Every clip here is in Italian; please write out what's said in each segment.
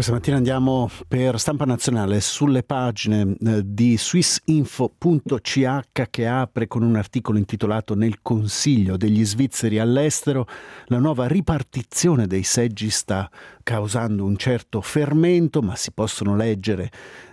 Questa mattina andiamo per Stampa Nazionale sulle pagine di swissinfo.ch, che apre con un articolo intitolato "Nel Consiglio degli svizzeri all'estero la nuova ripartizione dei seggi sta causando un certo fermento", ma si possono leggere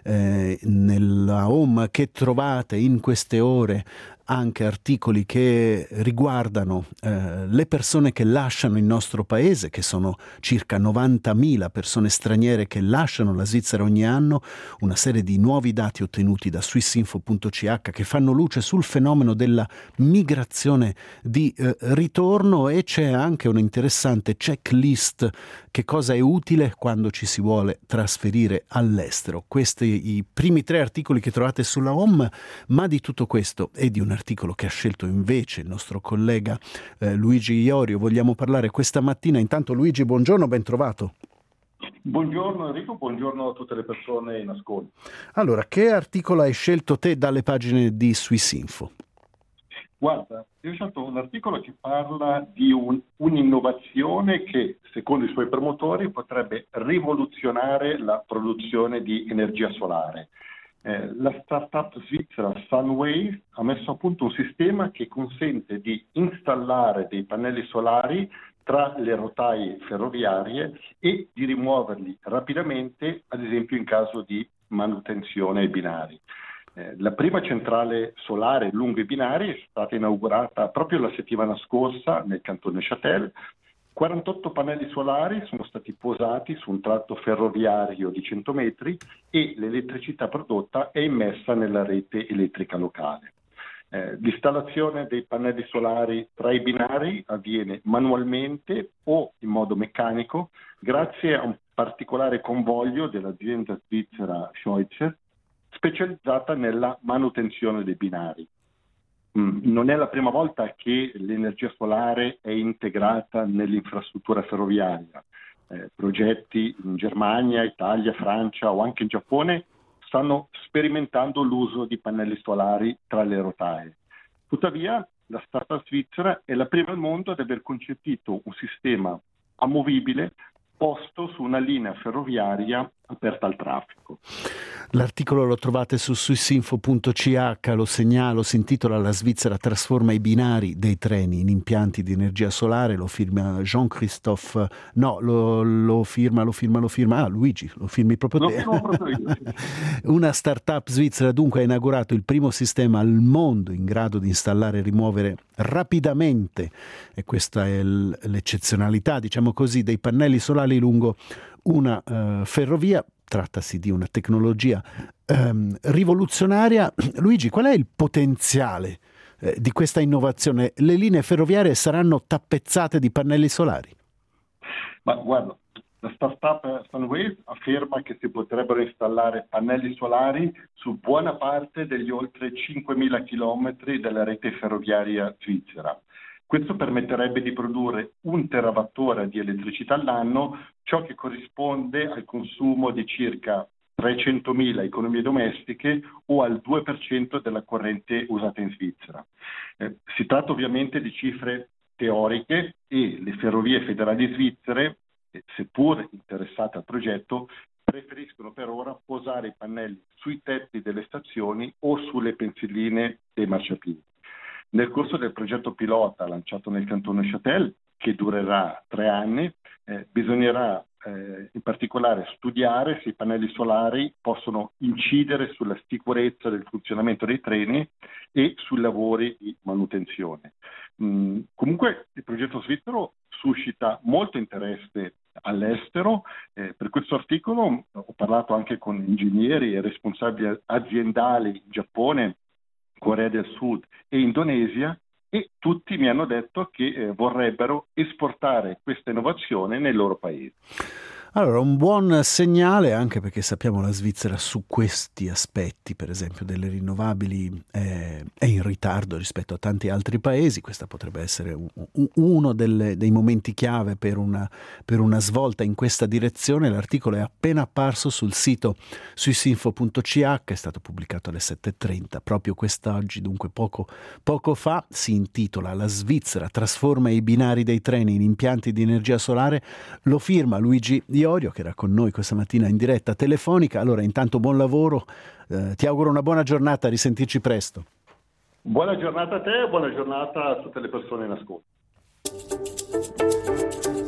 nella home che trovate in queste ore anche articoli che riguardano le persone che lasciano il nostro paese, che sono circa 90.000 persone straniere che lasciano la Svizzera ogni anno, una serie di nuovi dati ottenuti da swissinfo.ch che fanno luce sul fenomeno della migrazione di ritorno, e c'è anche un'interessante checklist: che cosa è utile quando ci si vuole trasferire all'estero. Questi i primi 3 articoli che trovate sulla home, ma di tutto questo e di un articolo che ha scelto invece il nostro collega Luigi Iorio vogliamo parlare questa mattina. Intanto Luigi, buongiorno, ben trovato. Buongiorno Enrico, buongiorno a tutte le persone in ascolto. Allora, che articolo hai scelto te dalle pagine di Swissinfo? Guarda, io ho scelto un articolo che parla di un'innovazione che, secondo i suoi promotori, potrebbe rivoluzionare la produzione di energia solare. La startup svizzera Sunway ha messo a punto un sistema che consente di installare dei pannelli solari tra le rotaie ferroviarie e di rimuoverli rapidamente, ad esempio in caso di manutenzione ai binari. La prima centrale solare lungo i binari è stata inaugurata proprio la settimana scorsa nel cantone Neuchâtel. 48 pannelli solari sono stati posati su un tratto ferroviario di 100 metri e l'elettricità prodotta è immessa nella rete elettrica locale. L'installazione dei pannelli solari tra i binari avviene manualmente o in modo meccanico grazie a un particolare convoglio dell'azienda svizzera Schweitzer, specializzata nella manutenzione dei binari. Non è la prima volta che l'energia solare è integrata nell'infrastruttura ferroviaria. Progetti in Germania, Italia, Francia o anche in Giappone stanno sperimentando l'uso di pannelli solari tra le rotaie. Tuttavia, la startup svizzera è la prima al mondo ad aver concepito un sistema amovibile posto su una linea ferroviaria aperta al traffico. L'articolo lo trovate su swissinfo.ch, lo segnalo, si intitola "La Svizzera trasforma i binari dei treni in impianti di energia solare", lo firma Jean-Christophe, lo firma, Luigi, lo firmi proprio te. Proprio io. Una startup svizzera dunque ha inaugurato il primo sistema al mondo in grado di installare e rimuovere rapidamente, e questa è l'eccezionalità, diciamo così, dei pannelli solari lungo una ferrovia. Trattasi di una tecnologia rivoluzionaria. Luigi, qual è il potenziale di questa innovazione? Le linee ferroviarie saranno tappezzate di pannelli solari? Ma guarda, la startup Sunway afferma che si potrebbero installare pannelli solari su buona parte degli oltre 5.000 chilometri della rete ferroviaria svizzera. Questo permetterebbe di produrre 1 terawattora di elettricità all'anno, ciò che corrisponde al consumo di circa 300.000 economie domestiche o al 2% della corrente usata in Svizzera. Si tratta ovviamente di cifre teoriche e le ferrovie federali svizzere, seppur interessate al progetto, preferiscono per ora posare i pannelli sui tetti delle stazioni o sulle pensiline dei marciapiedi. Nel corso del progetto pilota lanciato nel cantone Neuchâtel, che durerà 3 anni, bisognerà in particolare studiare se i pannelli solari possono incidere sulla sicurezza del funzionamento dei treni e sui lavori di manutenzione. Comunque il progetto svizzero suscita molto interesse all'estero. Per questo articolo ho parlato anche con ingegneri e responsabili aziendali in Giappone, Corea del Sud e Indonesia, e tutti mi hanno detto che vorrebbero esportare questa innovazione nel loro paese. Allora, un buon segnale, anche perché sappiamo la Svizzera su questi aspetti, per esempio delle rinnovabili, è in ritardo rispetto a tanti altri paesi. Questa potrebbe essere uno dei momenti chiave per una svolta in questa direzione. L'articolo è appena apparso sul sito swissinfo.ch, è stato pubblicato alle 7:30 proprio quest'oggi, dunque poco fa. Si intitola "La Svizzera trasforma i binari dei treni in impianti di energia solare", lo firma Luigi Iorio, che era con noi questa mattina in diretta telefonica. Allora, intanto buon lavoro, ti auguro una buona giornata, a risentirci presto. Buona giornata a te e buona giornata a tutte le persone in ascolto.